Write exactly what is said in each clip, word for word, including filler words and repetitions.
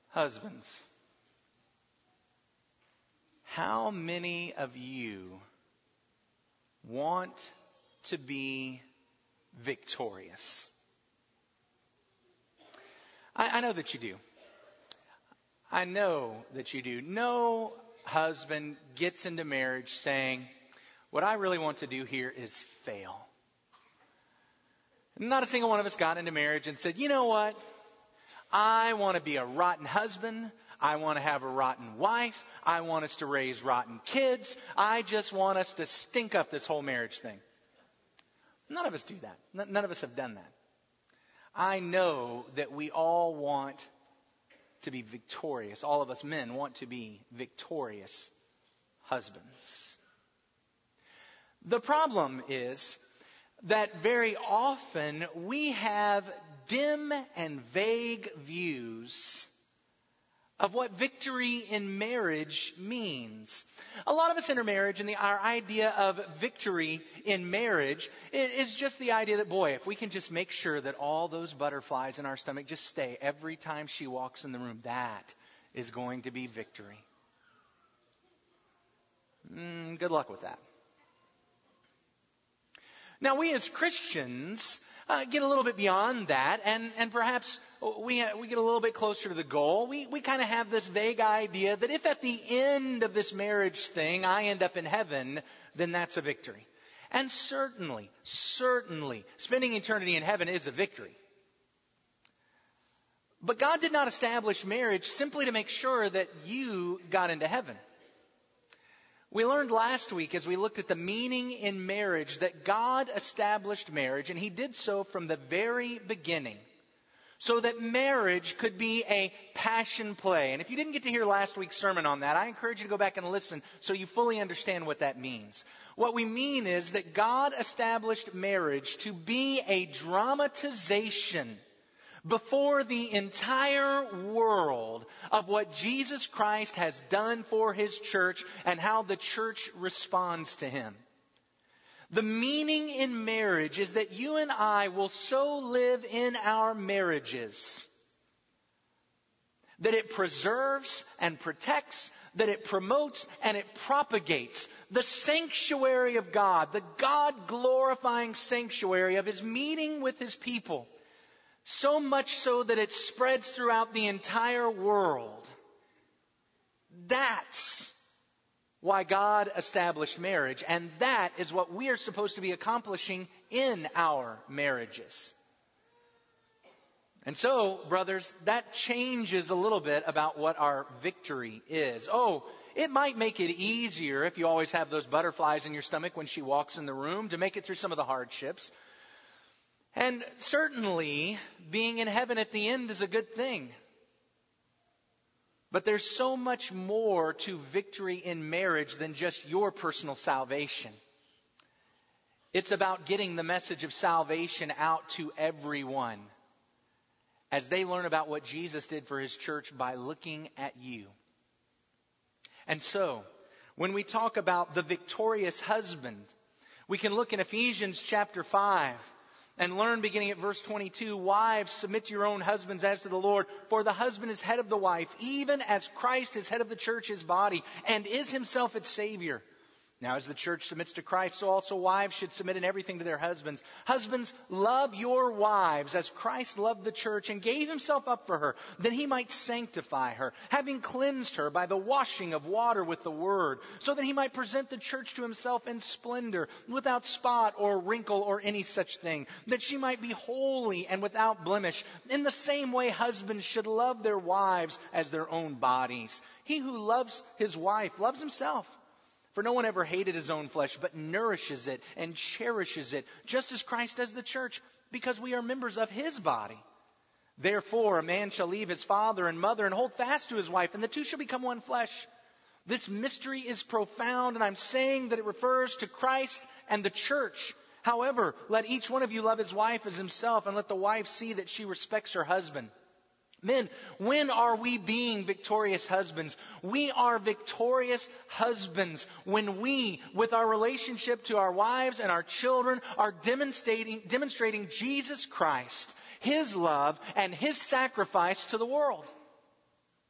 Husbands, how many of you want to be victorious? I, I know that you do. I know that you do. No husband gets into marriage saying, what I really want to do here is fail. Not a single one of us got into marriage and said, you know what? I want to be a rotten husband. I want to have a rotten wife. I want us to raise rotten kids. I just want us to stink up this whole marriage thing. None of us do that. None of us have done that. I know that we all want to be victorious. All of us men want to be victorious husbands. The problem is that very often we have dim and vague views of what victory in marriage means. A lot of us enter marriage and the, our idea of victory in marriage is just the idea that, boy, if we can just make sure that all those butterflies in our stomach just stay every time she walks in the room, that is going to be victory. Mm, good luck with that. Now, we as Christians uh, get a little bit beyond that, and, and perhaps we we get a little bit closer to the goal. We we kind of have this vague idea that if at the end of this marriage thing I end up in heaven, then that's a victory. And certainly, certainly, spending eternity in heaven is a victory. But God did not establish marriage simply to make sure that you got into heaven. We learned last week as we looked at the meaning in marriage that God established marriage, and He did so from the very beginning, so that marriage could be a passion play. And if you didn't get to hear last week's sermon on that, I encourage you to go back and listen so you fully understand what that means. What we mean is that God established marriage to be a dramatization before the entire world of what Jesus Christ has done for His church and how the church responds to Him. The meaning in marriage is that you and I will so live in our marriages that it preserves and protects, that it promotes and it propagates the sanctuary of God, the God-glorifying sanctuary of His meeting with His people. So much so that it spreads throughout the entire world. That's why God established marriage. And that is what we are supposed to be accomplishing in our marriages. And so, brothers, that changes a little bit about what our victory is. Oh, it might make it easier if you always have those butterflies in your stomach when she walks in the room to make it through some of the hardships. And certainly, being in heaven at the end is a good thing. But there's so much more to victory in marriage than just your personal salvation. It's about getting the message of salvation out to everyone as they learn about what Jesus did for His church by looking at you. And so, when we talk about the victorious husband, we can look in Ephesians chapter five. And learn beginning at verse twenty-two, wives, submit to your own husbands as to the Lord, for the husband is head of the wife, even as Christ is head of the church, His body, and is Himself its Savior. Now, as the church submits to Christ, so also wives should submit in everything to their husbands. Husbands, love your wives as Christ loved the church and gave Himself up for her, that He might sanctify her, having cleansed her by the washing of water with the word, so that He might present the church to Himself in splendor, without spot or wrinkle or any such thing, that she might be holy and without blemish. In the same way, husbands should love their wives as their own bodies. He who loves his wife loves himself. For no one ever hated his own flesh, but nourishes it and cherishes it, just as Christ does the church, because we are members of His body. Therefore, a man shall leave his father and mother and hold fast to his wife, and the two shall become one flesh. This mystery is profound, and I'm saying that it refers to Christ and the church. However, let each one of you love his wife as himself, and let the wife see that she respects her husband. Men, when are we being victorious husbands? We are victorious husbands when we, with our relationship to our wives and our children, are demonstrating, demonstrating Jesus Christ, His love, and His sacrifice to the world.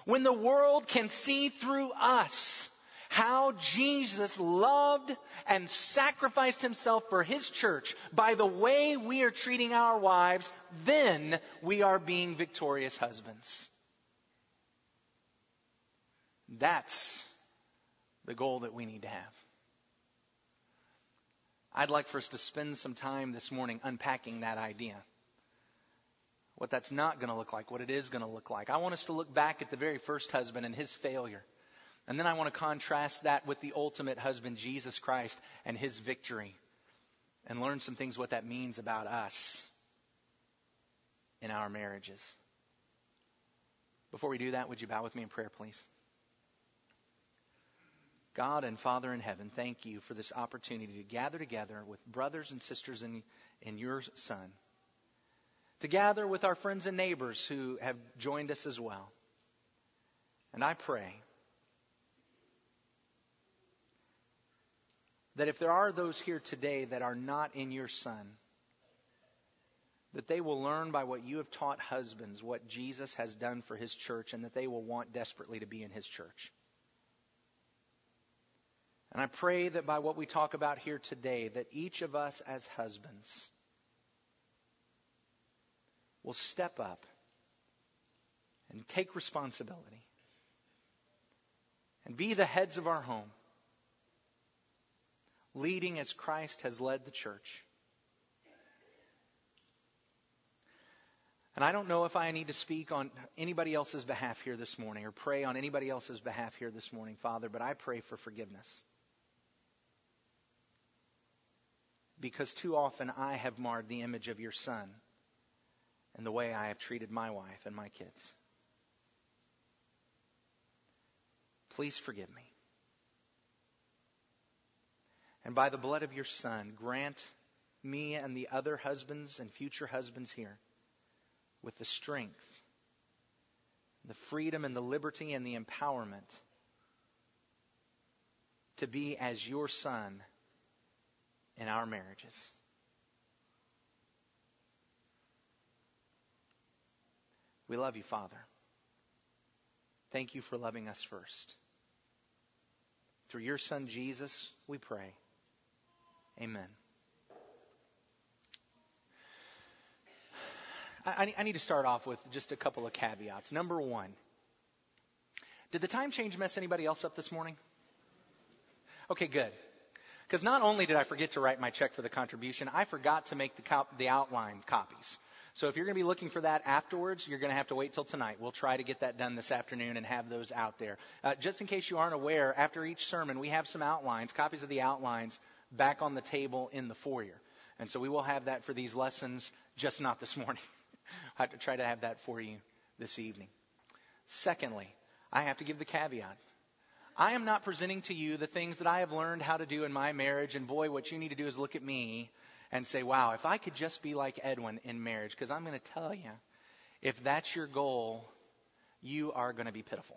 When the world can see through us how Jesus loved and sacrificed himself for his church by the way we are treating our wives, then we are being victorious husbands. That's the goal that we need to have. I'd like for us to spend some time this morning unpacking that idea. What that's not going to look like, what it is going to look like. I want us to look back at the very first husband and his failure. And then I want to contrast that with the ultimate husband, Jesus Christ, and his victory. And learn some things what that means about us in our marriages. Before we do that, would you bow with me in prayer, please? God and Father in heaven, thank you for this opportunity to gather together with brothers and sisters in, in your Son. To gather with our friends and neighbors who have joined us as well. And I pray that if there are those here today that are not in your Son, that they will learn by what you have taught husbands what Jesus has done for his church, and that they will want desperately to be in his church. And I pray that by what we talk about here today, that each of us as husbands will step up and take responsibility and be the heads of our home, leading as Christ has led the church. And I don't know if I need to speak on anybody else's behalf here this morning or pray on anybody else's behalf here this morning, Father, but I pray for forgiveness. Because too often I have marred the image of your Son and the way I have treated my wife and my kids. Please forgive me. And by the blood of your Son, grant me and the other husbands and future husbands here with the strength, the freedom and the liberty and the empowerment to be as your Son in our marriages. We love you, Father. Thank you for loving us first. Through your Son, Jesus, we pray. Amen. I, I need to start off with just a couple of caveats. Number one, did the time change mess anybody else up this morning? Okay, good. Because not only did I forget to write my check for the contribution, I forgot to make the, cop- the outline copies. So if you're going to be looking for that afterwards, you're going to have to wait till tonight. We'll try to get that done this afternoon and have those out there. Uh, just in case you aren't aware, after each sermon, we have some outlines, copies of the outlines, back on the table in the foyer. And so we will have that for these lessons, just not this morning. I have to try to have that for you this evening. Secondly, I have to give the caveat. I am not presenting to you the things that I have learned how to do in my marriage. And boy, what you need to do is look at me and say, wow, if I could just be like Edwin in marriage. Because I'm going to tell you, if that's your goal, you are going to be pitiful.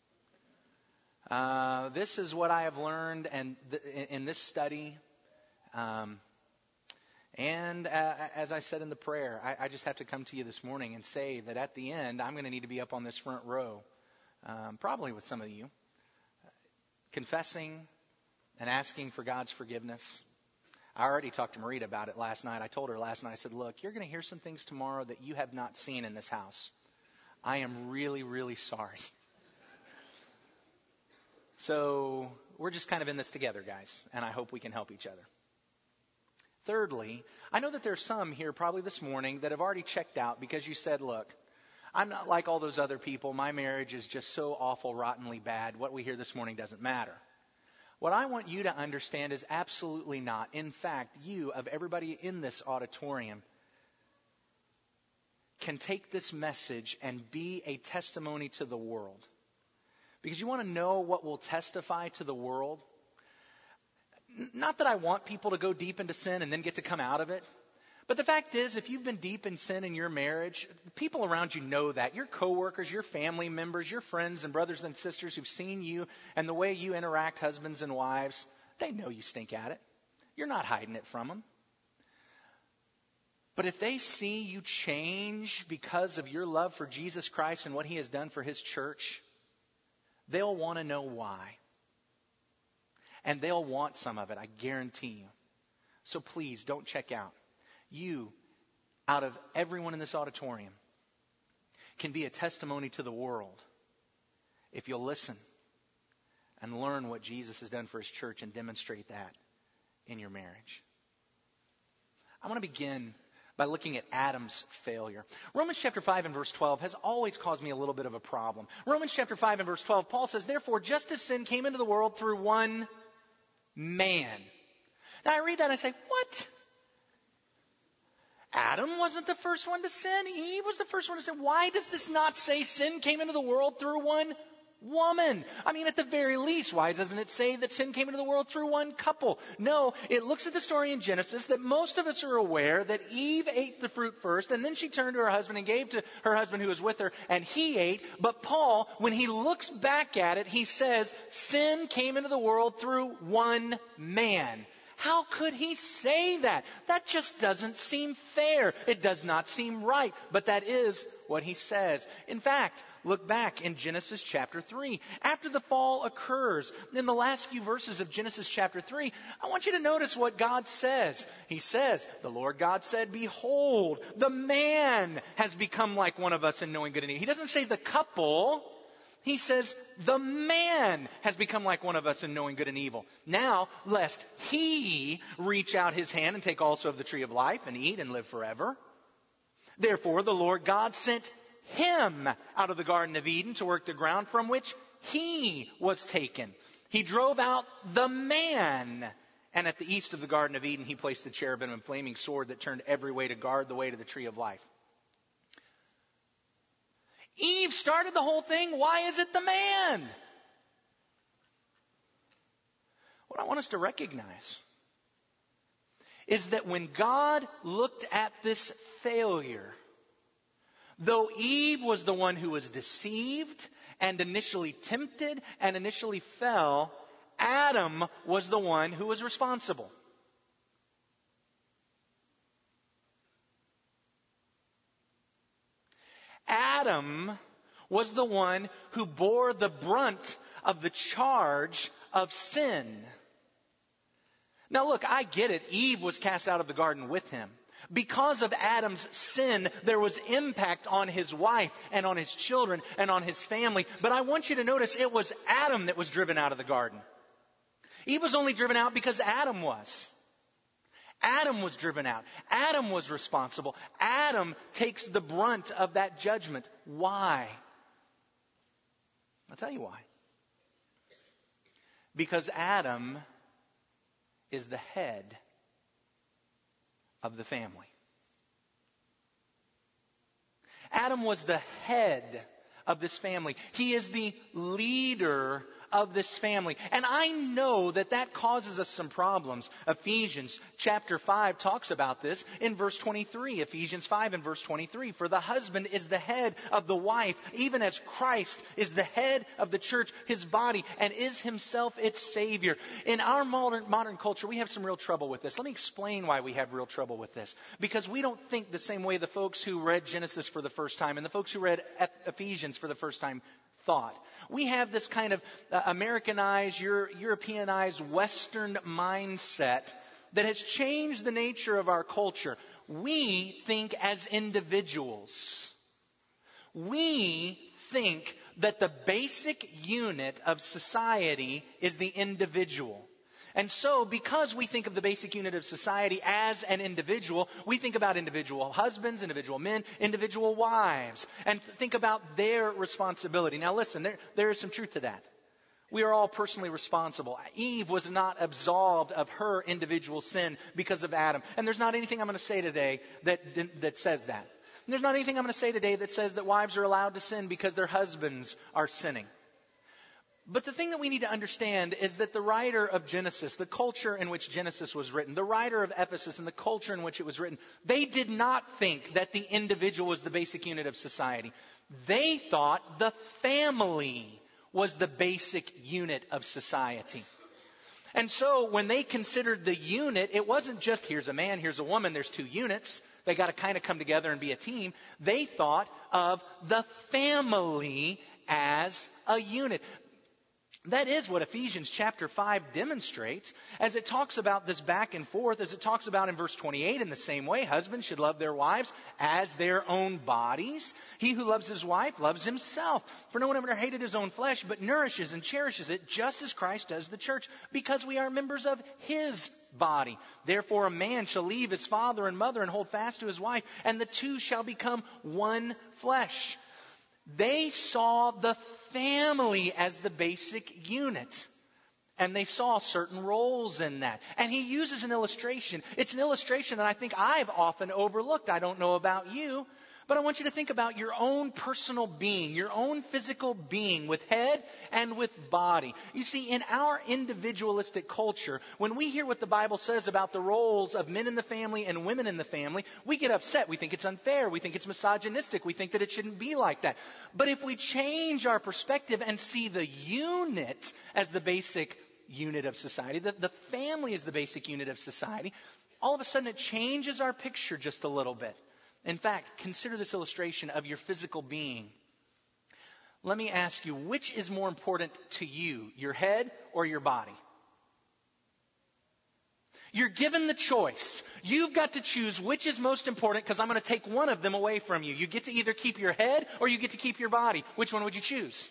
Uh, this is what I have learned and th- in this study. Um, and uh, as I said in the prayer, I, I just have to come to you this morning and say that at the end, I'm going to need to be up on this front row, um, probably with some of you, confessing and asking for God's forgiveness. I already talked to Marita about it last night. I told her last night, I said, look, you're going to hear some things tomorrow that you have not seen in this house. I am really, really sorry. So we're just kind of in this together, guys, and I hope we can help each other. Thirdly, I know that there's some here probably this morning that have already checked out because you said, look, I'm not like all those other people. My marriage is just so awful, rottenly bad. What we hear this morning doesn't matter. What I want you to understand is absolutely not. In fact, you, of everybody in this auditorium, can take this message and be a testimony to the world. Because you want to know what will testify to the world? Not that I want people to go deep into sin and then get to come out of it. But the fact is, if you've been deep in sin in your marriage, people around you know that. Your coworkers, your family members, your friends and brothers and sisters who've seen you and the way you interact, husbands and wives, they know you stink at it. You're not hiding it from them. But if they see you change because of your love for Jesus Christ and what he has done for his church, they'll want to know why. And they'll want some of it, I guarantee you. So please don't check out. You, out of everyone in this auditorium, can be a testimony to the world if you'll listen and learn what Jesus has done for his church and demonstrate that in your marriage. I want to begin by looking at Adam's failure. Romans chapter five and verse twelve has always caused me a little bit of a problem. Romans chapter five and verse twelve, Paul says, therefore, just as sin came into the world through one man. Now I read that and I say, what? Adam wasn't the first one to sin. Eve was the first one to sin. Why does this not say sin came into the world through one woman? I mean, at the very least, why doesn't it say that sin came into the world through one couple? No, it looks at the story in Genesis that most of us are aware that Eve ate the fruit first, and then she turned to her husband and gave to her husband who was with her, and he ate. But Paul, when he looks back at it, he says, sin came into the world through one man. How could he say that? That just doesn't seem fair. It does not seem right. But that is what he says. In fact, look back in Genesis chapter three. After the fall occurs, in the last few verses of Genesis chapter three, I want you to notice what God says. He says, the Lord God said, behold, the man has become like one of us in knowing good and evil. He doesn't say the couple. He says, the man has become like one of us in knowing good and evil. Now, lest he reach out his hand and take also of the tree of life and eat and live forever. Therefore, the Lord God sent him out of the Garden of Eden to work the ground from which he was taken. He drove out the man. And at the east of the Garden of Eden, he placed the cherubim and flaming sword that turned every way to guard the way to the tree of life. Eve started the whole thing. Why is it the man? What I want us to recognize is that when God looked at this failure, though Eve was the one who was deceived and initially tempted and initially fell, Adam was the one who was responsible. Adam was the one who bore the brunt of the charge of sin. Now look, I get it. Eve was cast out of the garden with him. Because of Adam's sin, there was impact on his wife and on his children and on his family. But I want you to notice it was Adam that was driven out of the garden. Eve was only driven out because Adam was. Adam was driven out. Adam was responsible. Adam takes the brunt of that judgment. Why? I'll tell you why. Because Adam is the head of the family. Adam was the head of this family. He is the leader of this family. And I know that that causes us some problems. Ephesians chapter five talks about this in verse twenty-three. Ephesians five and verse twenty-three. For the husband is the head of the wife, even as Christ is the head of the church, his body, and is himself its Savior. In our modern, modern culture, we have some real trouble with this. Let me explain why we have real trouble with this. Because we don't think the same way the folks who read Genesis for the first time and the folks who read Ephesians for the first time thought. We have this kind of uh, Americanized, Euro- Europeanized, Western mindset that has changed the nature of our culture. We think as individuals. We think that the basic unit of society is the individual. And so, because we think of the basic unit of society as an individual, we think about individual husbands, individual men, individual wives, and think about their responsibility. Now listen, there, there is some truth to that. We are all personally responsible. Eve was not absolved of her individual sin because of Adam. And there's not anything I'm going to say today that, that says that. And there's not anything I'm going to say today that says that wives are allowed to sin because their husbands are sinning. But the thing that we need to understand is that the writer of Genesis, the culture in which Genesis was written, the writer of Ephesus and the culture in which it was written, they did not think that the individual was the basic unit of society. They thought the family was the basic unit of society. And so when they considered the unit, it wasn't just here's a man, here's a woman, there's two units. They got to kind of come together and be a team. They thought of the family as a unit. That is what Ephesians chapter five demonstrates as it talks about this back and forth, as it talks about in verse twenty-eight, in the same way, husbands should love their wives as their own bodies. He who loves his wife loves himself. For no one ever hated his own flesh, but nourishes and cherishes it, just as Christ does the church, because we are members of his body. Therefore a man shall leave his father and mother and hold fast to his wife, and the two shall become one flesh. They saw the family as the basic unit. And they saw certain roles in that. And he uses an illustration. It's an illustration that I think I've often overlooked. I don't know about you. But I want you to think about your own personal being, your own physical being with head and with body. You see, in our individualistic culture, when we hear what the Bible says about the roles of men in the family and women in the family, we get upset. We think it's unfair. We think it's misogynistic. We think that it shouldn't be like that. But if we change our perspective and see the unit as the basic unit of society, the, the family is the basic unit of society, all of a sudden it changes our picture just a little bit. In fact, consider this illustration of your physical being. Let me ask you, which is more important to you, your head or your body? You're given the choice. You've got to choose which is most important, because I'm going to take one of them away from you. You get to either keep your head or you get to keep your body. Which one would you choose?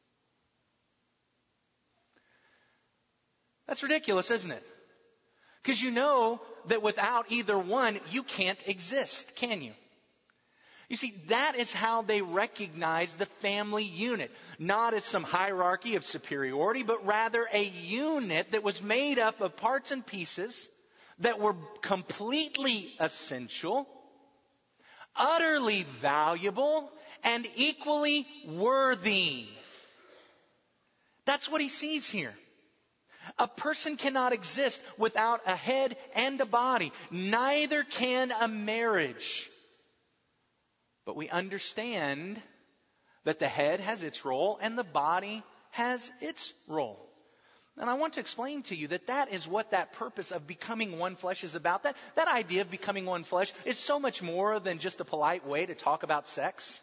That's ridiculous, isn't it? Because you know that without either one, you can't exist, can you? You see, that is how they recognize the family unit. Not as some hierarchy of superiority, but rather a unit that was made up of parts and pieces that were completely essential, utterly valuable, and equally worthy. That's what he sees here. A person cannot exist without a head and a body. Neither can a marriage. But we understand that the head has its role and the body has its role. And I want to explain to you that that is what that purpose of becoming one flesh is about. That, that idea of becoming one flesh is so much more than just a polite way to talk about sex.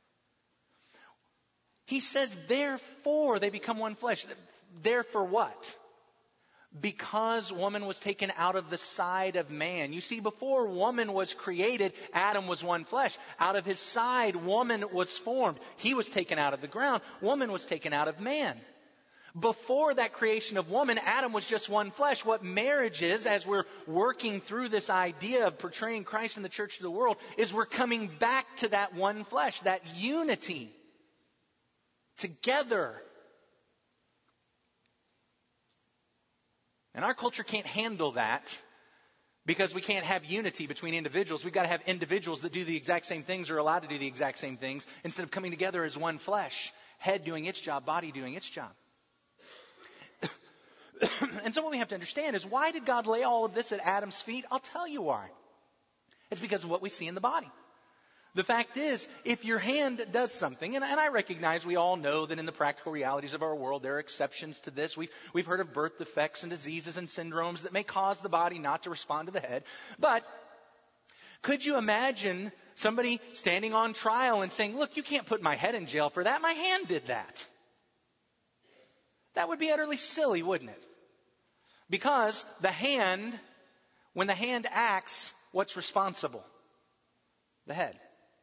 He says, therefore they become one flesh. Therefore what? Because woman was taken out of the side of man. You see, before woman was created, Adam was one flesh. Out of his side, woman was formed. He was taken out of the ground. Woman was taken out of man. Before that creation of woman, Adam was just one flesh. What marriage is, as we're working through this idea of portraying Christ in the church to the world, is we're coming back to that one flesh, that unity. Together. And our culture can't handle that because we can't have unity between individuals. We've got to have individuals that do the exact same things or are allowed to do the exact same things instead of coming together as one flesh. Head doing its job, body doing its job. And so what we have to understand is, why did God lay all of this at Adam's feet? I'll tell you why. It's because of what we see in the body. The fact is, if your hand does something, and, and I recognize we all know that in the practical realities of our world, there are exceptions to this. We've, we've heard of birth defects and diseases and syndromes that may cause the body not to respond to the head. But could you imagine somebody standing on trial and saying, look, you can't put my head in jail for that. My hand did that. That would be utterly silly, wouldn't it? Because the hand, when the hand acts, what's responsible? The head.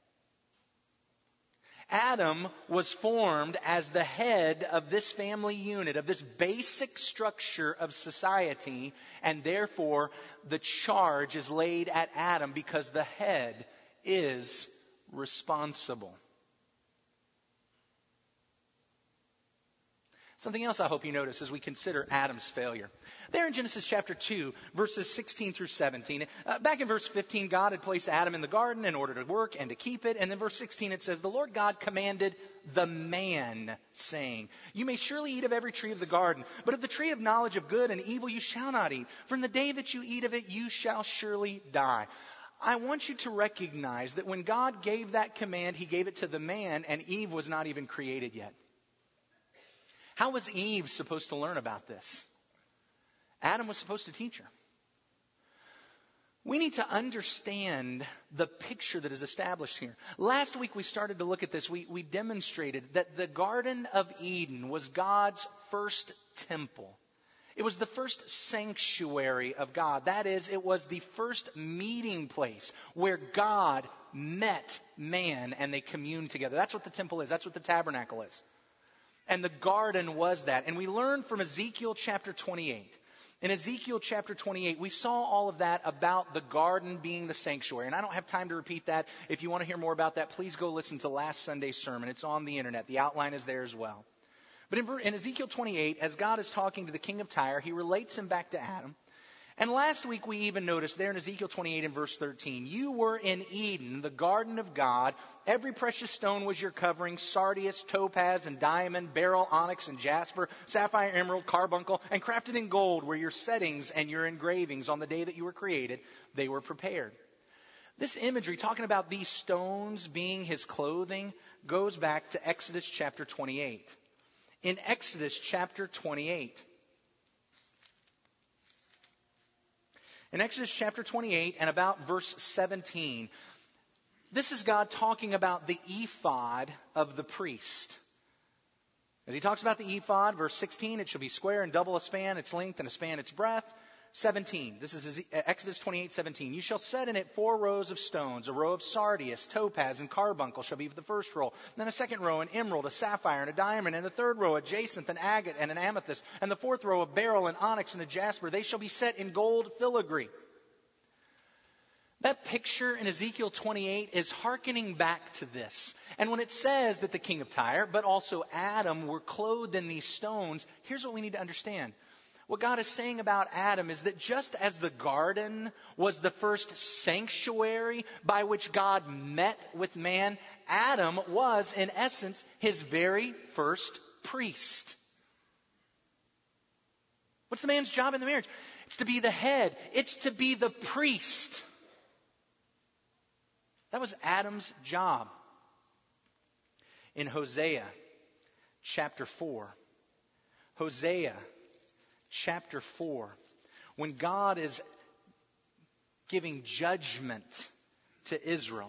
Adam was formed as the head of this family unit, of this basic structure of society, and therefore the charge is laid at Adam because the head is responsible. Something else I hope you notice as we consider Adam's failure. There in Genesis chapter two, verses sixteen through seventeen. Uh, back in verse fifteen, God had placed Adam in the garden in order to work and to keep it. And then verse sixteen, it says, the Lord God commanded the man, saying, you may surely eat of every tree of the garden, but of the tree of knowledge of good and evil you shall not eat. For in the day that you eat of it, you shall surely die. I want you to recognize that when God gave that command, he gave it to the man, and Eve was not even created yet. How was Eve supposed to learn about this? Adam was supposed to teach her. We need to understand the picture that is established here. Last week we started to look at this. We, we demonstrated that the Garden of Eden was God's first temple. It was the first sanctuary of God. That is, it was the first meeting place where God met man and they communed together. That's what the temple is. That's what the tabernacle is. And the garden was that. And we learned from Ezekiel chapter twenty-eight. In Ezekiel chapter twenty-eight, we saw all of that about the garden being the sanctuary. And I don't have time to repeat that. If you want to hear more about that, please go listen to last Sunday's sermon. It's on the internet. The outline is there as well. But in, in Ezekiel twenty-eight, as God is talking to the king of Tyre, he relates him back to Adam. And last week we even noticed there in Ezekiel twenty-eight and verse thirteen, you were in Eden, the garden of God. Every precious stone was your covering, sardius, topaz, and diamond, beryl, onyx, and jasper, sapphire, emerald, carbuncle, and crafted in gold were your settings and your engravings. On the day that you were created, they were prepared. This imagery, talking about these stones being his clothing, goes back to Exodus chapter twenty-eight. In Exodus chapter twenty-eight, In Exodus chapter twenty-eight and about verse seventeen, this is God talking about the ephod of the priest. As he talks about the ephod, verse sixteen, it shall be square and double a span its length and a span its breadth. seventeen, this is Exodus twenty-eight seventeen. You shall set in it four rows of stones. A row of sardius, topaz, and carbuncle shall be for the first row. Then a second row, an emerald, a sapphire, and a diamond. And the third row, a jacinth, an agate, and an amethyst. And the fourth row, a beryl, an onyx, and a jasper. They shall be set in gold filigree. That picture in Ezekiel twenty-eight is hearkening back to this. And when it says that the king of Tyre, but also Adam, were clothed in these stones, here's what we need to understand. What God is saying about Adam is that just as the garden was the first sanctuary by which God met with man, Adam was, in essence, his very first priest. What's the man's job in the marriage? It's to be the head. It's to be the priest. That was Adam's job. In Hosea chapter four, Hosea chapter four, when God is giving judgment to Israel,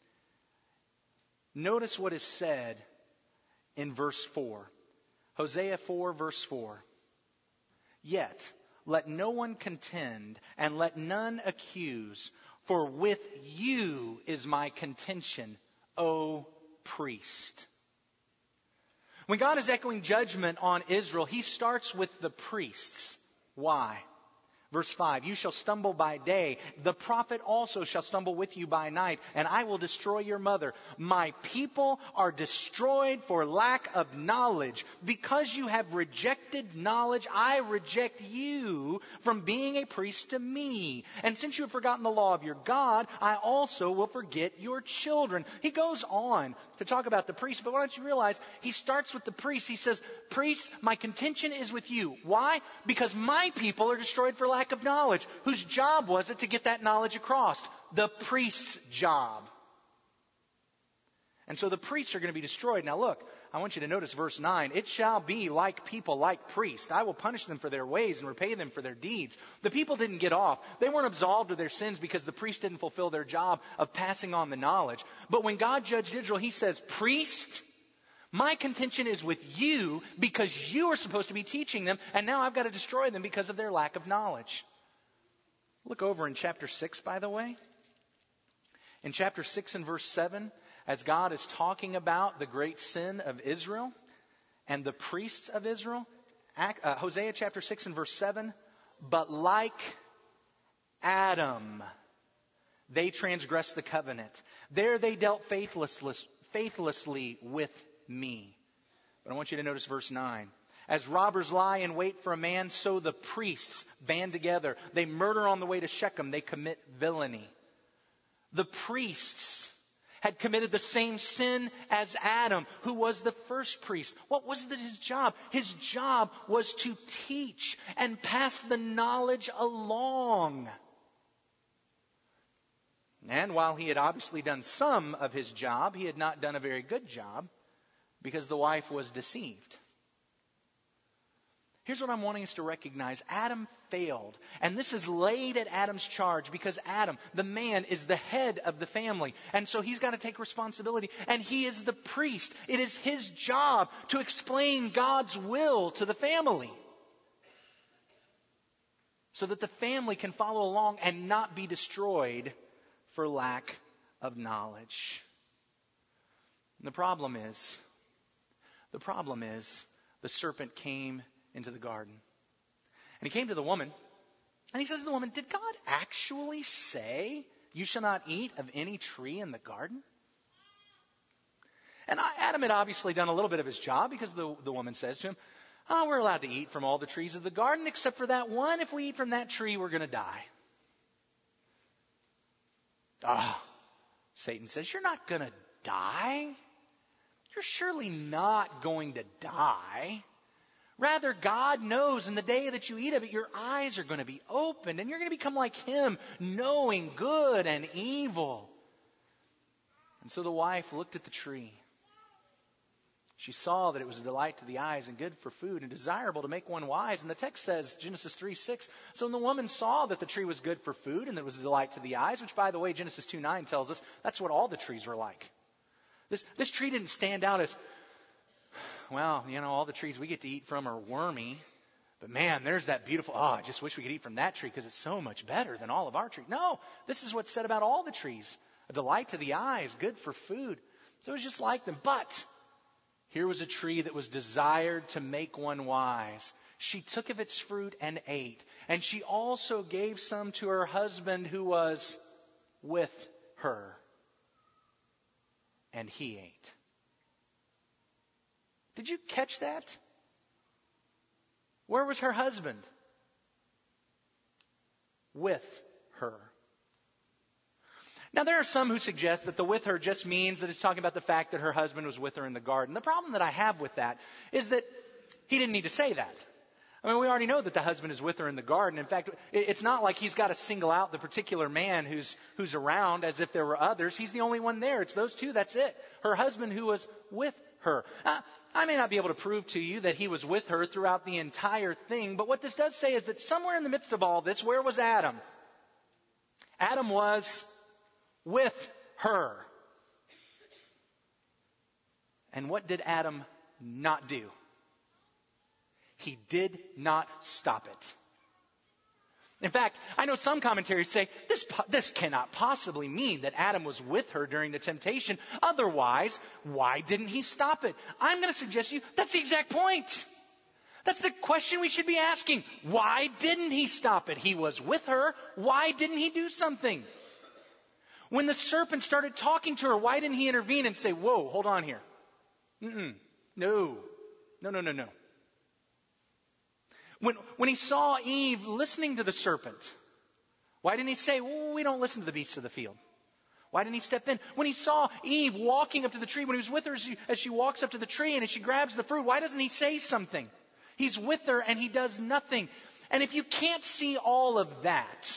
notice what is said in verse four. Hosea four, verse four. Yet let no one contend and let none accuse, for with you is my contention, O priest. When God is echoing judgment on Israel, he starts with the priests. Why? Verse five, you shall stumble by day. The prophet also shall stumble with you by night, and I will destroy your mother. My people are destroyed for lack of knowledge. Because you have rejected knowledge, I reject you from being a priest to me. And since you have forgotten the law of your God, I also will forget your children. He goes on to talk about the priests, but why don't you realize he starts with the priests. He says, priests, my contention is with you. Why? Because my people are destroyed for lack of knowledge. Whose job was it to get that knowledge across? The priest's job. And so the priests are going to be destroyed. Now look, I want you to notice verse nine. It shall be like people, like priests. I will punish them for their ways and repay them for their deeds. The people didn't get off. They weren't absolved of their sins because the priest didn't fulfill their job of passing on the knowledge. But when God judged Israel, he says, priest, my contention is with you because you are supposed to be teaching them, and now I've got to destroy them because of their lack of knowledge. Look over in chapter six, by the way. In chapter six and verse seven, as God is talking about the great sin of Israel and the priests of Israel, uh, Hosea chapter six and verse seven, but like Adam, they transgressed the covenant. There they dealt faithlessly, faithlessly with me. But I want you to notice verse nine. As robbers lie in wait for a man, so the priests band together. They murder on the way to Shechem. They commit villainy. The priests had committed the same sin as Adam, who was the first priest. What was his job? His job was to teach and pass the knowledge along. And while he had obviously done some of his job, he had not done a very good job because the wife was deceived. Here's what I'm wanting us to recognize. Adam failed. And this is laid at Adam's charge because Adam, the man, is the head of the family. And so he's got to take responsibility. And he is the priest. It is his job to explain God's will to the family, so that the family can follow along and not be destroyed for lack of knowledge. And the problem is, the problem is, the serpent came into the garden. And he came to the woman, and he says to the woman, did God actually say, you shall not eat of any tree in the garden? And Adam had obviously done a little bit of his job, because the, the woman says to him, oh, we're allowed to eat from all the trees of the garden except for that one. If we eat from that tree, we're going to die. Ah, oh, Satan says, you're not going to die. You're surely not going to die. Rather, God knows in the day that you eat of it, your eyes are going to be opened and you're going to become like Him, knowing good and evil. And so the wife looked at the tree. She saw that it was a delight to the eyes and good for food and desirable to make one wise. And the text says, Genesis three six, so when the woman saw that the tree was good for food and that it was a delight to the eyes, which by the way, Genesis two nine tells us that's what all the trees were like. This, this tree didn't stand out as, well, you know, all the trees we get to eat from are wormy. But man, there's that beautiful, oh, I just wish we could eat from that tree because it's so much better than all of our trees. No, this is what's said about all the trees. A delight to the eyes, good for food. So it was just like them. But here was a tree that was desired to make one wise. She took of its fruit and ate. And she also gave some to her husband who was with her. And he ate. Did you catch that? Where was her husband? With her. Now, there are some who suggest that the with her just means that it's talking about the fact that her husband was with her in the garden. The problem that I have with that is that he didn't need to say that. I mean, we already know that the husband is with her in the garden. In fact, it's not like he's got to single out the particular man who's who's around as if there were others. He's the only one there. It's those two. That's it. Her husband who was with her. Uh, I may not be able to prove to you that he was with her throughout the entire thing, but what this does say is that somewhere in the midst of all this, where was Adam? Adam was with her. And what did Adam not do? He did not stop it. In fact, I know some commentaries say this, this cannot possibly mean that Adam was with her during the temptation. Otherwise, why didn't he stop it? I'm going to suggest to you that's the exact point. That's the question we should be asking. Why didn't he stop it? He was with her. Why didn't he do something? When the serpent started talking to her, why didn't he intervene and say, whoa, hold on here. Mm-mm. No, no, no, no, no. When, when he saw Eve listening to the serpent, why didn't he say, well, we don't listen to the beasts of the field? Why didn't he step in? When he saw Eve walking up to the tree, when he was with her as she, as she walks up to the tree and as she grabs the fruit, why doesn't he say something? He's with her and he does nothing. And if you can't see all of that,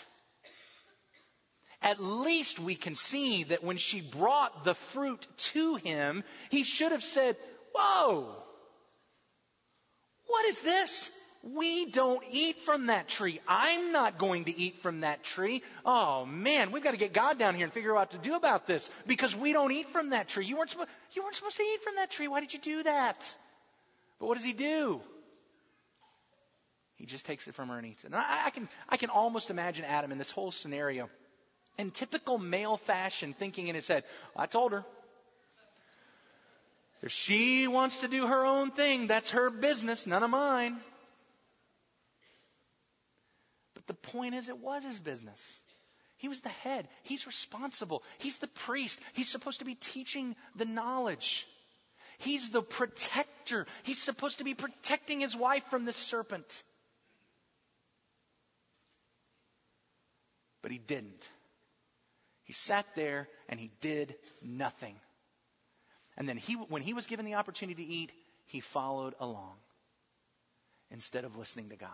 at least we can see that when she brought the fruit to him, he should have said, whoa, what is this? We don't eat from that tree. I'm not going to eat from that tree. Oh man, we've got to get God down here and figure out what to do about this because we don't eat from that tree. You weren't, supposed, you weren't supposed to eat from that tree. Why did you do that? But what does he do? He just takes it from her and eats it. And I, I can, I can almost imagine Adam in this whole scenario in typical male fashion thinking in his head, I told her. If she wants to do her own thing, that's her business, none of mine. The point is, it was his business. He was the head. He's responsible. He's the priest. He's supposed to be teaching the knowledge. He's the protector. He's supposed to be protecting his wife from this serpent. But he didn't. He sat there and he did nothing. And then he, when he was given the opportunity to eat, he followed along instead of listening to God.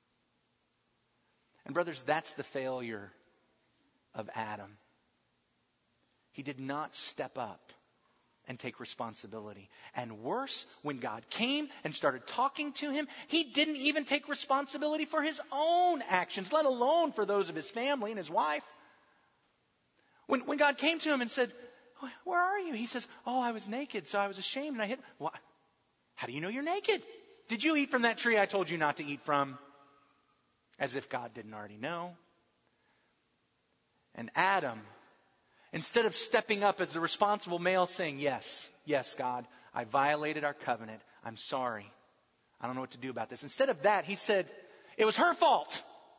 And brothers, that's the failure of Adam. He did not step up and take responsibility. And worse, when God came and started talking to him, he didn't even take responsibility for his own actions, let alone for those of his family and his wife. When, when God came to him and said, where are you? He says, oh, I was naked, so I was ashamed and I hid. Well, how do you know you're naked? Did you eat from that tree I told you not to eat from? As if God didn't already know. And Adam, instead of stepping up as the responsible male saying, yes, yes, God, I violated our covenant. I'm sorry. I don't know what to do about this. Instead of that, he said, it was her fault.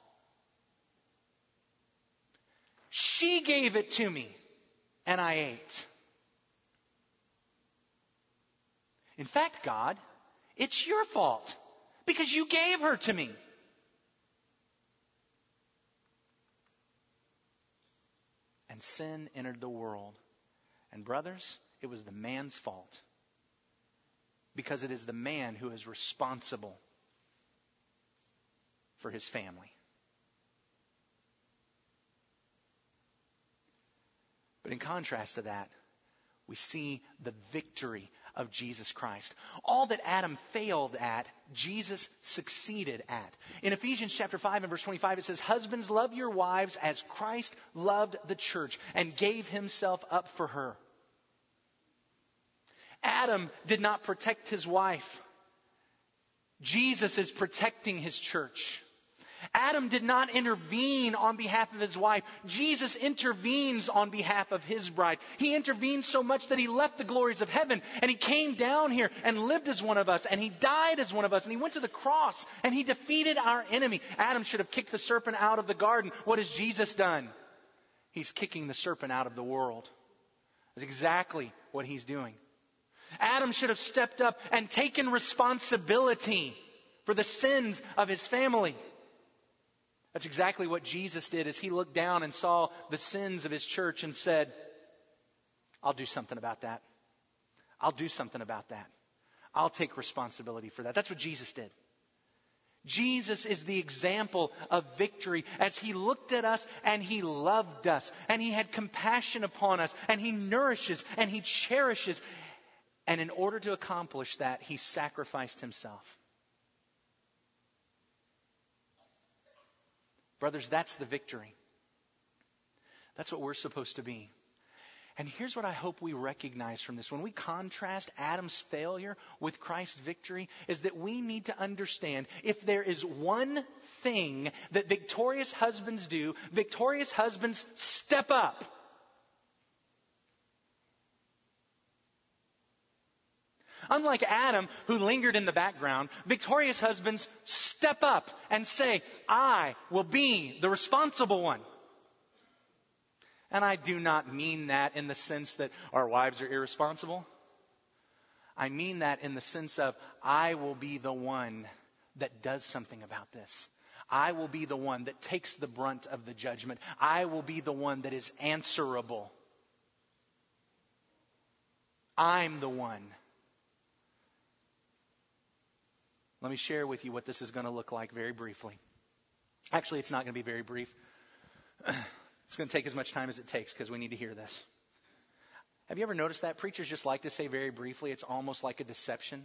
She gave it to me and I ate. In fact, God, it's your fault because you gave her to me. And sin entered the world. And brothers, it was the man's fault. Because it is the man who is responsible for his family. But in contrast to that, we see the victory of Jesus Christ. All that Adam failed at, Jesus succeeded at. In Ephesians chapter five and verse twenty-five, it says, husbands, love your wives as Christ loved the church and gave himself up for her. Adam did not protect his wife. Jesus is protecting his church. Adam did not intervene on behalf of his wife. Jesus intervenes on behalf of his bride. He intervened so much that he left the glories of heaven and he came down here and lived as one of us and he died as one of us and he went to the cross and he defeated our enemy. Adam should have kicked the serpent out of the garden. What has Jesus done? He's kicking the serpent out of the world. That's exactly what he's doing. Adam should have stepped up and taken responsibility for the sins of his family. That's exactly what Jesus did as he looked down and saw the sins of his church and said, I'll do something about that. I'll do something about that. I'll take responsibility for that. That's what Jesus did. Jesus is the example of victory as he looked at us and he loved us and he had compassion upon us and he nourishes and he cherishes. And in order to accomplish that, he sacrificed himself. Brothers, that's the victory. That's what we're supposed to be. And here's what I hope we recognize from this. When we contrast Adam's failure with Christ's victory, is that we need to understand if there is one thing that victorious husbands do, victorious husbands step up. Unlike Adam, who lingered in the background, victorious husbands step up and say, I will be the responsible one. And I do not mean that in the sense that our wives are irresponsible. I mean that in the sense of, I will be the one that does something about this. I will be the one that takes the brunt of the judgment. I will be the one that is answerable. I'm the one. Let me share with you what this is going to look like very briefly. Actually, it's not going to be very brief. It's going to take as much time as it takes because we need to hear this. Have you ever noticed that? Preachers just like to say very briefly. It's almost like a deception.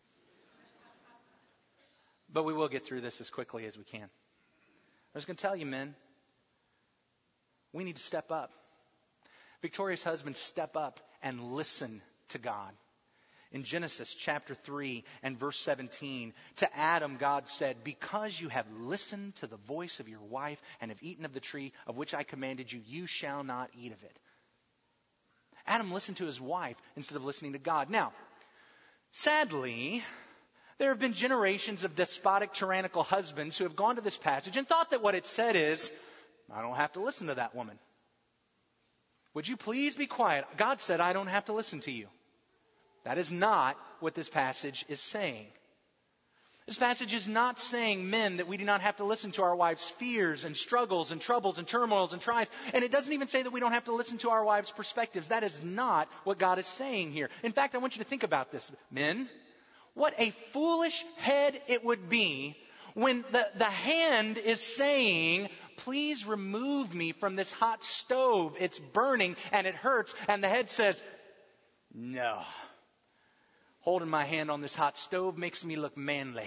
But we will get through this as quickly as we can. I was going to tell you, men, we need to step up. Victorious husbands, step up and listen to God. In Genesis chapter three and verse seventeen, to Adam God said, because you have listened to the voice of your wife and have eaten of the tree of which I commanded you, you shall not eat of it. Adam listened to his wife instead of listening to God. Now, sadly, there have been generations of despotic, tyrannical husbands who have gone to this passage and thought that what it said is, I don't have to listen to that woman. Would you please be quiet? God said, I don't have to listen to you. That is not what this passage is saying. This passage is not saying, men, that we do not have to listen to our wives' fears and struggles and troubles and turmoils and trials. And it doesn't even say that we don't have to listen to our wives' perspectives. That is not what God is saying here. In fact, I want you to think about this, men. What a foolish head it would be when the, the hand is saying, please remove me from this hot stove. It's burning and it hurts. And the head says, No. Holding my hand on this hot stove makes me look manly.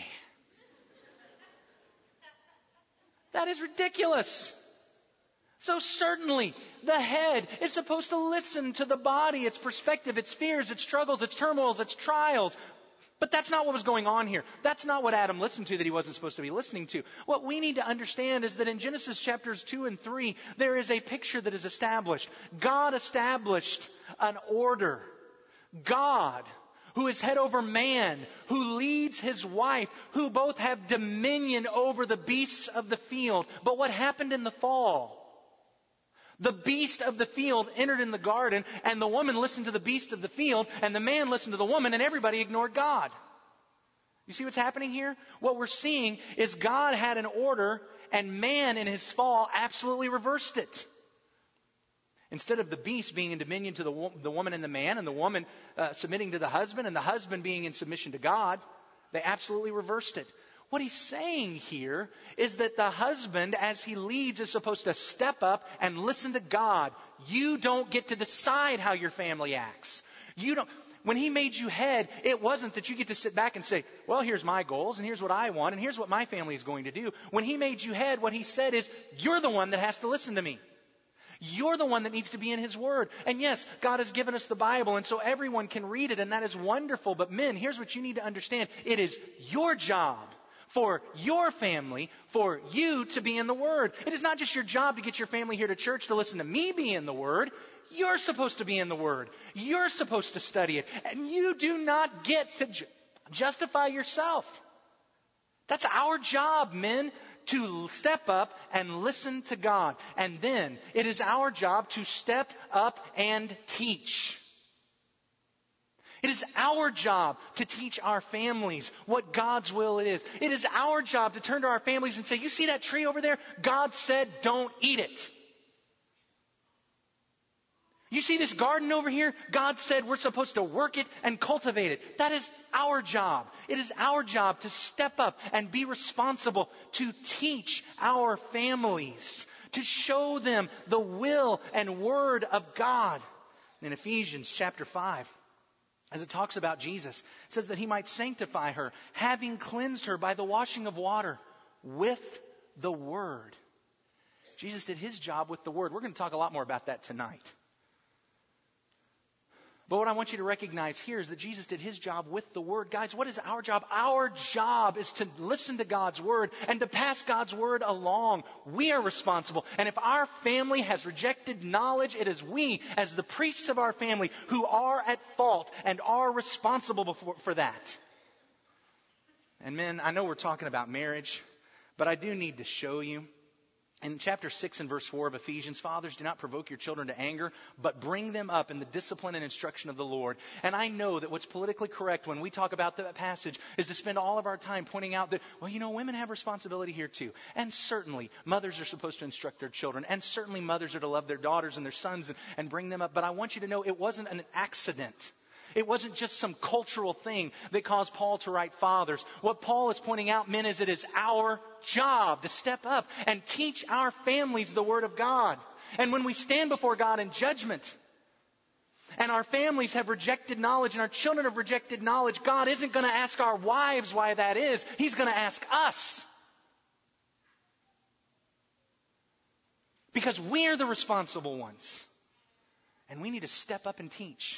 That is ridiculous. So certainly, the head is supposed to listen to the body, its perspective, its fears, its struggles, its turmoils, its trials. But that's not what was going on here. That's not what Adam listened to that he wasn't supposed to be listening to. What we need to understand is that in Genesis chapters two and three, there is a picture that is established. God established an order. God, who is head over man, who leads his wife, who both have dominion over the beasts of the field. But what happened in the fall? The beast of the field entered in the garden, and the woman listened to the beast of the field, and the man listened to the woman, and everybody ignored God. You see what's happening here? What we're seeing is God had an order, and man in his fall absolutely reversed it. Instead of the beast being in dominion to the, wo- the woman and the man, and the woman uh, submitting to the husband, and the husband being in submission to God, they absolutely reversed it. What he's saying here is that the husband, as he leads, is supposed to step up and listen to God. You don't get to decide how your family acts. You don't. When he made you head, it wasn't that you get to sit back and say, well, here's my goals, and here's what I want, and here's what my family is going to do. When he made you head, what he said is, you're the one that has to listen to me. You're the one that needs to be in his word. And yes, God has given us the Bible, and so everyone can read it, and that is wonderful. But men, here's what you need to understand. It is your job for your family, for you to be in the Word. It is not just your job to get your family here to church to listen to me be in the Word. You're supposed to be in the Word. You're supposed to study it. And you do not get to ju- justify yourself. That's our job, men, to step up and listen to God. And then it is our job to step up and teach. It is our job to teach our families what God's will is. It is our job to turn to our families and say, you see that tree over there? God said don't eat it. You see this garden over here? God said we're supposed to work it and cultivate it. That is our job. It is our job to step up and be responsible to teach our families, to show them the will and word of God. In Ephesians chapter five, as it talks about Jesus, it says that he might sanctify her, having cleansed her by the washing of water with the word. Jesus did his job with the word. We're going to talk a lot more about that tonight. But what I want you to recognize here is that Jesus did his job with the word. Guys, what is our job? Our job is to listen to God's word and to pass God's word along. We are responsible. And if our family has rejected knowledge, it is we, as the priests of our family, who are at fault and are responsible before, for that. And men, I know we're talking about marriage, but I do need to show you. In chapter six and verse four of Ephesians, fathers, do not provoke your children to anger, but bring them up in the discipline and instruction of the Lord. And I know that what's politically correct when we talk about that passage is to spend all of our time pointing out that, well, you know, women have responsibility here too. And certainly mothers are supposed to instruct their children. And certainly mothers are to love their daughters and their sons and, and bring them up. But I want you to know it wasn't an accident. It wasn't just some cultural thing that caused Paul to write fathers. What Paul is pointing out, men, is it is our job to step up and teach our families the Word of God. And when we stand before God in judgment, and our families have rejected knowledge, and our children have rejected knowledge, God isn't going to ask our wives why that is. He's going to ask us. Because we're the responsible ones. And we need to step up and teach.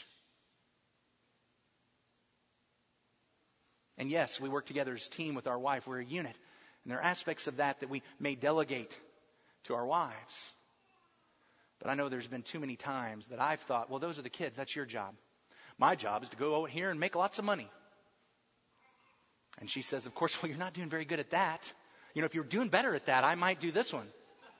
And yes, we work together as a team with our wife. We're a unit. And there are aspects of that that we may delegate to our wives. But I know there's been too many times that I've thought, well, those are the kids. That's your job. My job is to go out here and make lots of money. And she says, of course, well, you're not doing very good at that. You know, if you're doing better at that, I might do this one.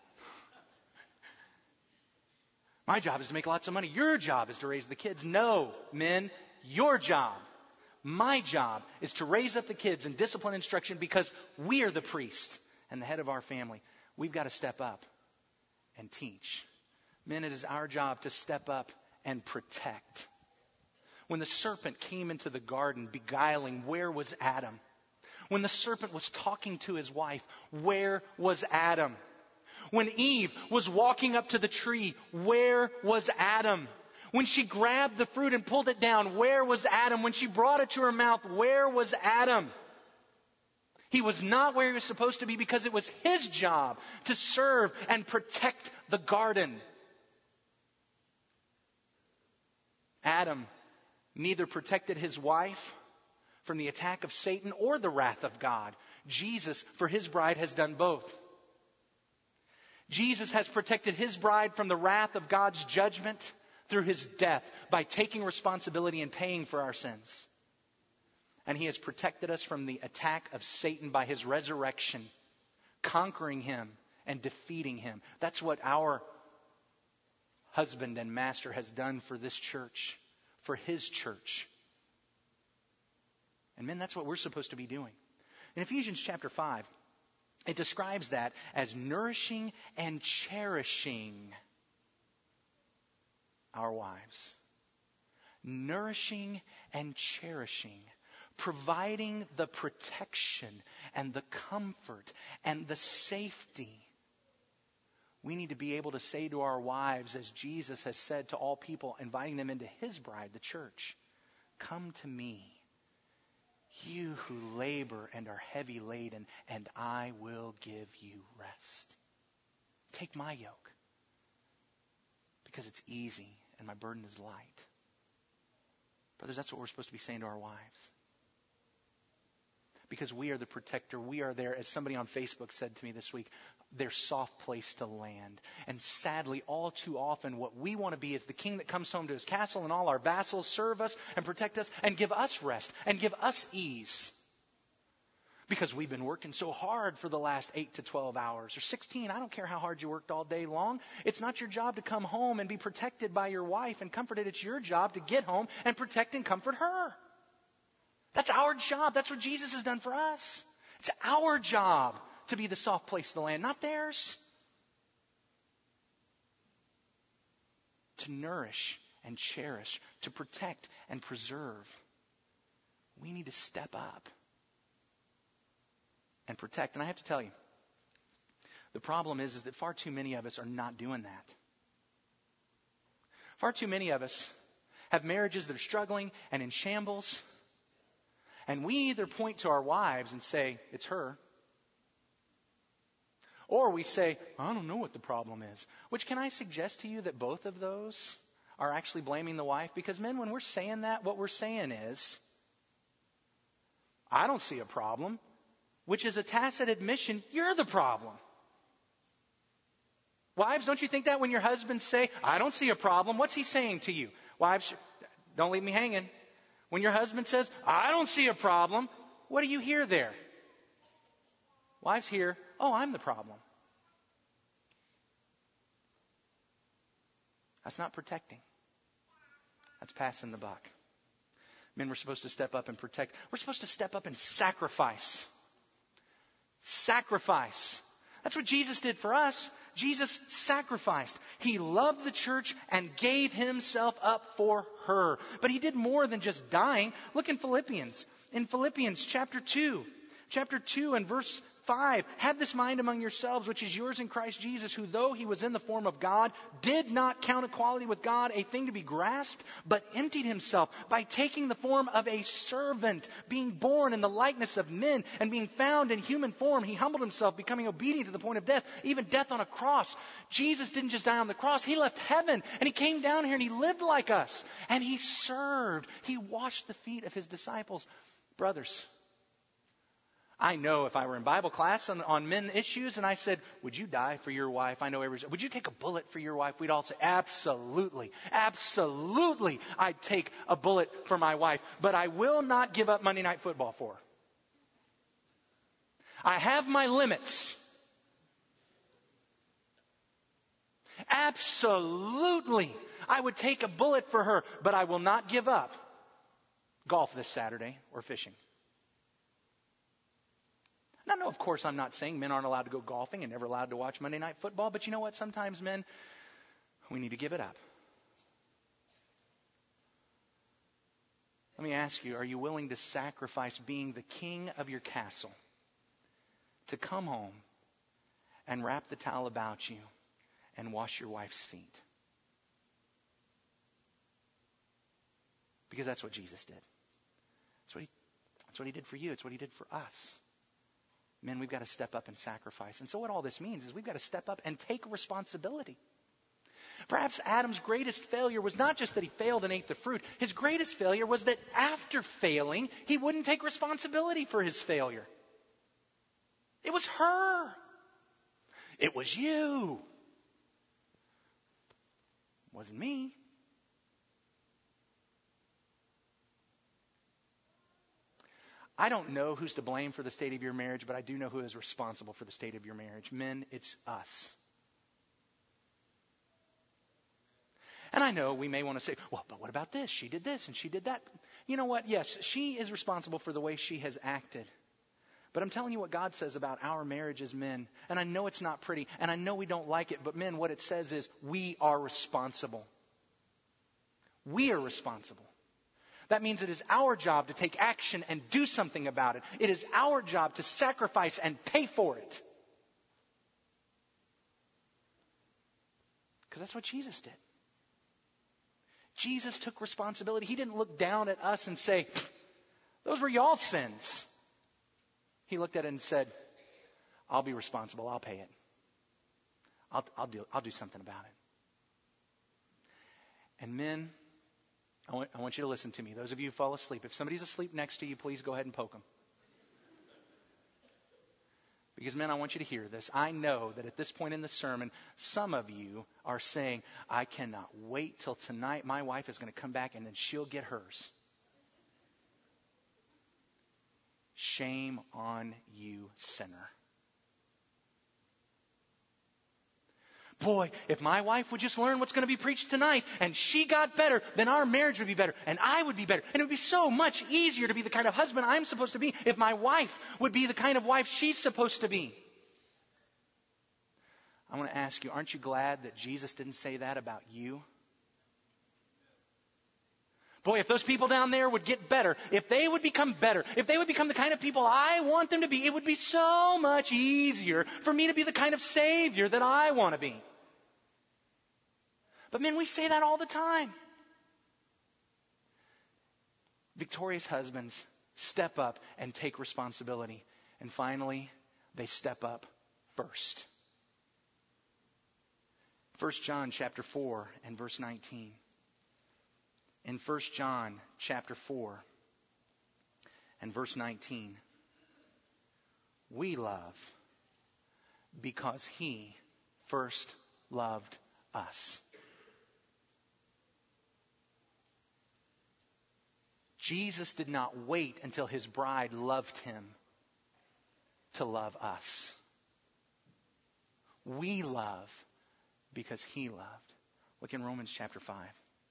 My job is to make lots of money. Your job is to raise the kids. No, men, your job. My job is to raise up the kids in discipline instruction because we are the priest and the head of our family. We've got to step up and teach. Men, it is our job to step up and protect. When the serpent came into the garden beguiling, where was Adam? When the serpent was talking to his wife, where was Adam? When Eve was walking up to the tree, where was Adam? When she grabbed the fruit and pulled it down, where was Adam? When she brought it to her mouth, where was Adam? He was not where he was supposed to be because it was his job to serve and protect the garden. Adam neither protected his wife from the attack of Satan or the wrath of God. Jesus, for his bride, has done both. Jesus has protected his bride from the wrath of God's judgment through his death by taking responsibility and paying for our sins. And he has protected us from the attack of Satan by his resurrection, conquering him and defeating him. That's what our husband and master has done for this church, for his church. And men, that's what we're supposed to be doing. In Ephesians chapter five, it describes that as nourishing and cherishing our wives. Nourishing and cherishing. Providing the protection and the comfort and the safety. We need to be able to say to our wives, as Jesus has said to all people, inviting them into his bride, the church, come to me, you who labor and are heavy laden, and I will give you rest. Take my yoke, because it's easy and my burden is light. Brothers, that's what we're supposed to be saying to our wives. Because we are the protector. We are there, as somebody on Facebook said to me this week, their soft place to land. And sadly, all too often, what we want to be is the king that comes home to his castle, and all our vassals serve us and protect us and give us rest and give us ease. Because we've been working so hard for the last eight to twelve hours or sixteen. I don't care how hard you worked all day long. It's not your job to come home and be protected by your wife and comforted. It's your job to get home and protect and comfort her. That's our job. That's what Jesus has done for us. It's our job to be the soft place of the land, not theirs. To nourish and cherish, to protect and preserve. We need to step up and protect. And I have to tell you, the problem is, is that far too many of us are not doing that. Far too many of us have marriages that are struggling and in shambles. And we either point to our wives and say, it's her. Or we say, I don't know what the problem is. Which, can I suggest to you that both of those are actually blaming the wife? Because men, when we're saying that, what we're saying is, I don't see a problem. Which is a tacit admission, you're the problem. Wives, don't you think that when your husbands say, I don't see a problem, what's he saying to you? Wives, don't leave me hanging. When your husband says, I don't see a problem, what do you hear there? Wives hear, oh, I'm the problem. That's not protecting. That's passing the buck. Men, we're supposed to step up and protect. We're supposed to step up and sacrifice. Sacrifice. That's what Jesus did for us. Jesus sacrificed. He loved the church and gave himself up for her. But he did more than just dying. Look in Philippians. In Philippians chapter two. Chapter two and verse five. Have this mind among yourselves, which is yours in Christ Jesus, who though he was in the form of God, did not count equality with God a thing to be grasped, but emptied himself by taking the form of a servant, being born in the likeness of men, and being found in human form. He humbled himself, becoming obedient to the point of death, even death on a cross. Jesus didn't just die on the cross. He left heaven and he came down here and he lived like us. And he served. He washed the feet of his disciples. Brothers, I know if I were in Bible class on, on men issues and I said, would you die for your wife? I know every, would you take a bullet for your wife? We'd all say, absolutely, absolutely. I'd take a bullet for my wife, but I will not give up Monday Night Football for her. I have my limits. Absolutely. I would take a bullet for her, but I will not give up golf this Saturday or fishing. Now, no, of course, I'm not saying men aren't allowed to go golfing and never allowed to watch Monday Night Football. But you know what? Sometimes, men, we need to give it up. Let me ask you, are you willing to sacrifice being the king of your castle to come home and wrap the towel about you and wash your wife's feet? Because that's what Jesus did. That's what he, that's what he did for you. It's what he did for us. Men, we've got to step up and sacrifice. And so what all this means is we've got to step up and take responsibility. Perhaps Adam's greatest failure was not just that he failed and ate the fruit. His greatest failure was that after failing, he wouldn't take responsibility for his failure. It was her. It was you. It wasn't me. I don't know who's to blame for the state of your marriage, but I do know who is responsible for the state of your marriage. Men, it's us. And I know we may want to say, well, but what about this? She did this and she did that. You know what? Yes, she is responsible for the way she has acted. But I'm telling you what God says about our marriage as men. And I know it's not pretty, and I know we don't like it, but men, what it says is we are responsible. We are responsible. That means it is our job to take action and do something about it. It is our job to sacrifice and pay for it. Because that's what Jesus did. Jesus took responsibility. He didn't look down at us and say, those were y'all's sins. He looked at it and said, I'll be responsible. I'll pay it. I'll, I'll, do, I'll do something about it. And men, I want, I want you to listen to me. Those of you who fall asleep, if somebody's asleep next to you, please go ahead and poke them. Because, men, I want you to hear this. I know that at this point in the sermon, some of you are saying, I cannot wait till tonight. My wife is going to come back and then she'll get hers. Shame on you, sinner. Boy, if my wife would just learn what's going to be preached tonight and she got better, then our marriage would be better and I would be better. And it would be so much easier to be the kind of husband I'm supposed to be if my wife would be the kind of wife she's supposed to be. I want to ask you, aren't you glad that Jesus didn't say that about you? Boy, if those people down there would get better, if they would become better, if they would become the kind of people I want them to be, it would be so much easier for me to be the kind of Savior that I want to be. But men, we say that all the time. Victorious husbands step up and take responsibility. And finally, they step up first. First John chapter four and verse nineteen. In First John chapter four and verse nineteen, we love because he first loved us. Jesus did not wait until his bride loved him to love us. We love because he loved. Look in Romans chapter five.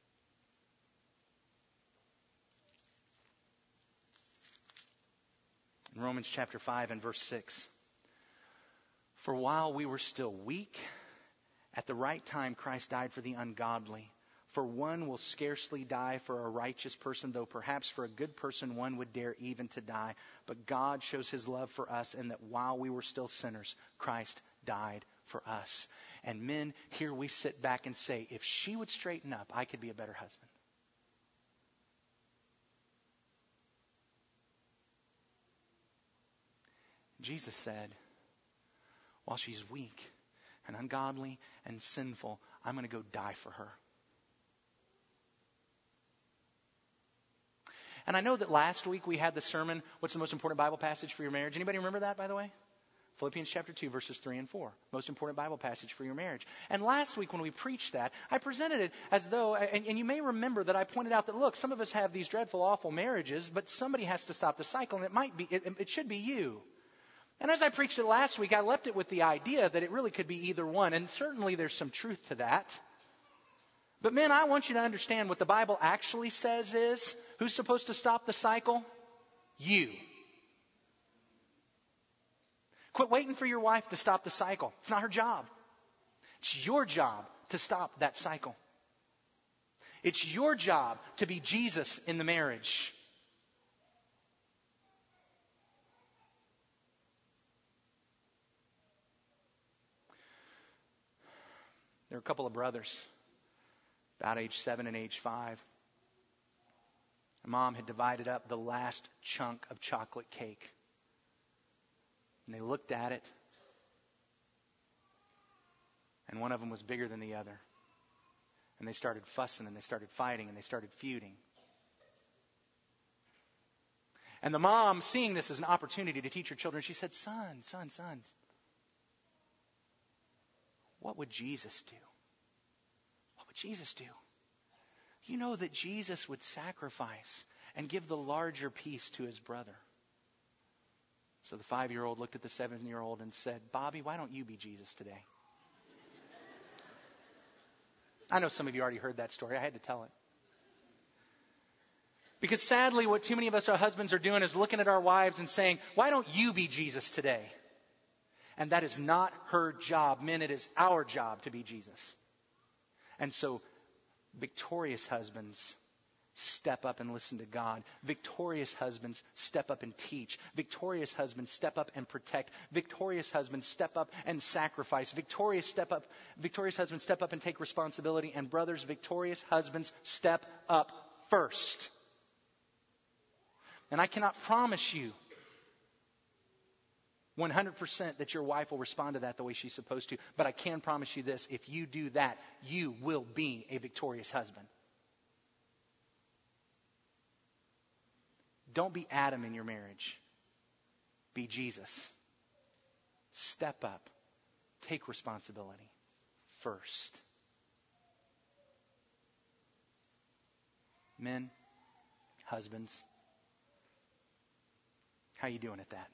In Romans chapter five and verse six. For while we were still weak, at the right time Christ died for the ungodly. For one will scarcely die for a righteous person, though perhaps for a good person one would dare even to die. But God shows his love for us in that while we were still sinners, Christ died for us. And men, here we sit back and say, if she would straighten up, I could be a better husband. Jesus said, while she's weak and ungodly and sinful, I'm going to go die for her. And I know that last week we had the sermon, what's the most important Bible passage for your marriage? Anybody remember that, by the way? Philippians chapter two, verses three and four. Most important Bible passage for your marriage. And last week when we preached that, I presented it as though, and, and you may remember that I pointed out that, look, some of us have these dreadful, awful marriages, but somebody has to stop the cycle, and it might be, it, it should be you. And as I preached it last week, I left it with the idea that it really could be either one, and certainly there's some truth to that. But men, I want you to understand what the Bible actually says is, who's supposed to stop the cycle? You. Quit waiting for your wife to stop the cycle. It's not her job. It's your job to stop that cycle. It's your job to be Jesus in the marriage. There are a couple of brothers, about age seven and age five. And Mom had divided up the last chunk of chocolate cake. And they looked at it. And one of them was bigger than the other. And they started fussing and they started fighting and they started feuding. And the mom, seeing this as an opportunity to teach her children, she said, son, son, son, what would Jesus do? What would Jesus do? You know that Jesus would sacrifice and give the larger piece to his brother. So the five-year-old looked at the seven-year-old and said, Bobby, why don't you be Jesus today? I know some of you already heard that story. I had to tell it. Because sadly, what too many of us, our husbands, are doing is looking at our wives and saying, why don't you be Jesus today? And that is not her job. Men, it is our job to be Jesus. And so, victorious husbands step up and listen to God. Victorious husbands step up and teach. Victorious husbands step up and protect. Victorious husbands step up and sacrifice. Victorious step up, victorious husbands step up and take responsibility. And brothers, victorious husbands step up first. And I cannot promise you one hundred percent that your wife will respond to that the way she's supposed to. But I can promise you this, if you do that, you will be a victorious husband. Don't be Adam in your marriage. Be Jesus. Step up. Take responsibility first. Men, husbands, how you doing at that?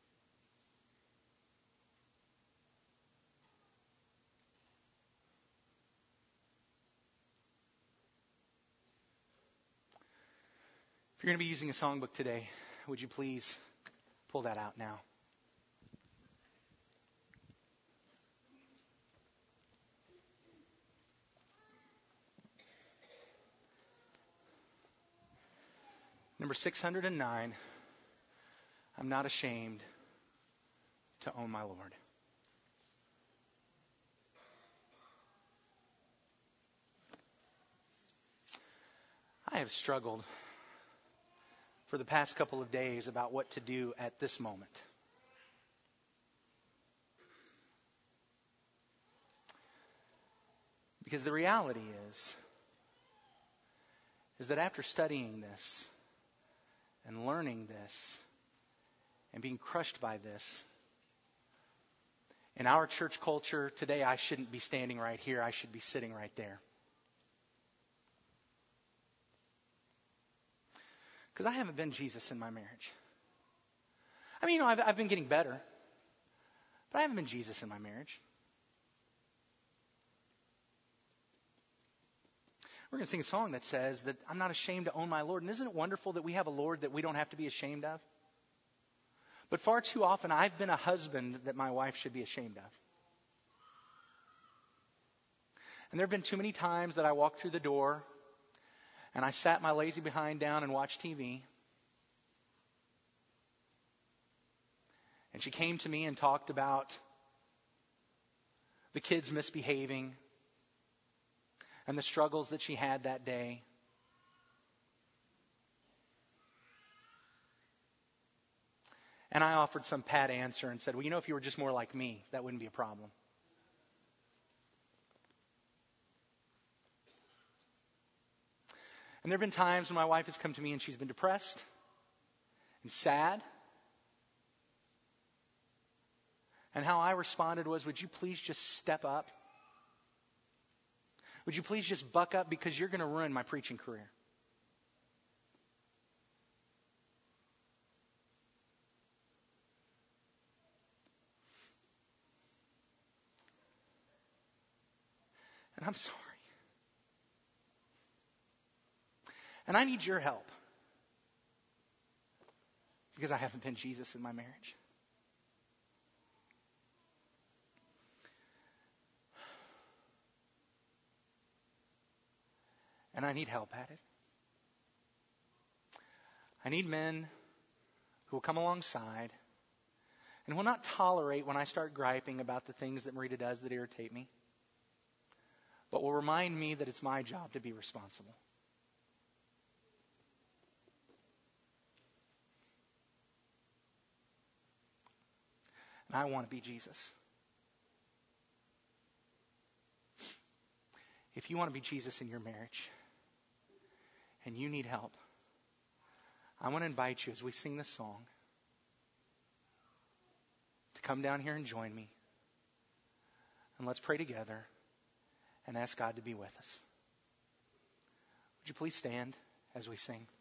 If you're going to be using a songbook today, would you please pull that out now? Number six hundred nine, I'm not ashamed to own my Lord. I have struggled for the past couple of days about what to do at this moment. Because the reality is, is that after studying this and learning this and being crushed by this, in our church culture today, I shouldn't be standing right here. I should be sitting right there. Because I haven't been Jesus in my marriage. I mean, you know, I've, I've been getting better. But I haven't been Jesus in my marriage. We're going to sing a song that says that I'm not ashamed to own my Lord. And isn't it wonderful that we have a Lord that we don't have to be ashamed of? But far too often, I've been a husband that my wife should be ashamed of. And there have been too many times that I walked through the door and I sat my lazy behind down and watched T V. And she came to me and talked about the kids misbehaving and the struggles that she had that day. And I offered some pat answer and said, well, you know, if you were just more like me, that wouldn't be a problem. And there have been times when my wife has come to me and she's been depressed and sad. And how I responded was, would you please just step up? Would you please just buck up, because you're going to ruin my preaching career. And I'm sorry. And I need your help. Because I haven't been Jesus in my marriage. And I need help at it. I need men who will come alongside and will not tolerate when I start griping about the things that Marita does that irritate me, but will remind me that it's my job to be responsible. And I want to be Jesus. If you want to be Jesus in your marriage and you need help, I want to invite you as we sing this song to come down here and join me. And let's pray together and ask God to be with us. Would you please stand as we sing?